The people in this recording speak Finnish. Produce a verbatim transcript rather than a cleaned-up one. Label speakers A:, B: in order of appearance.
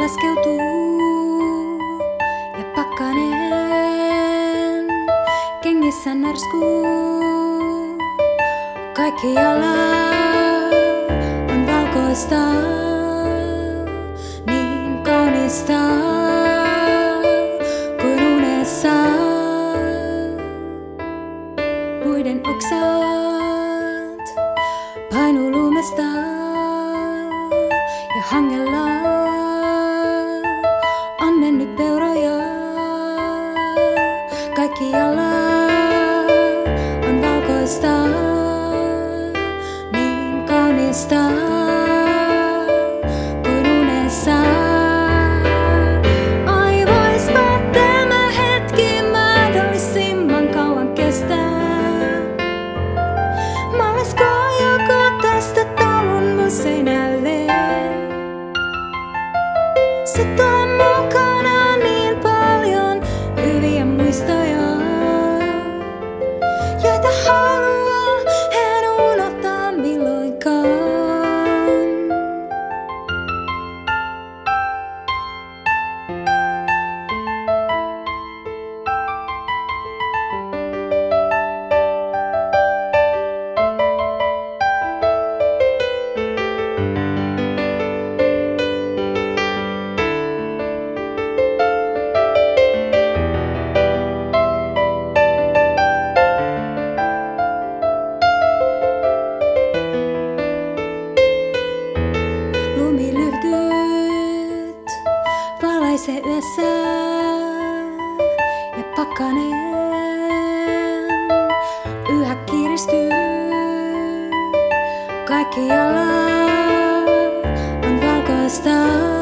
A: laskeutuu ja pakkanen kengissä narskuu. Kaikkialla on valkoista, niin kaunista kuin unessa. Puiden oksat painuu lumesta ja hangella on mennyt peuroja. Kaikkialla on valkoista, niin kaunista kuin unessa. Ai voispa tämä hetki mahdollisimman kauan kestää. Maalasko joku tästä taulun mun seinälle? Se tuo mukana niin paljon hyviä muistoja, joita haluaa en unohtaa milloinkaan. Lumilyhdyt valaisee yössä ja pakkanen yhä kiristyy. Kaikkialla on valkoista.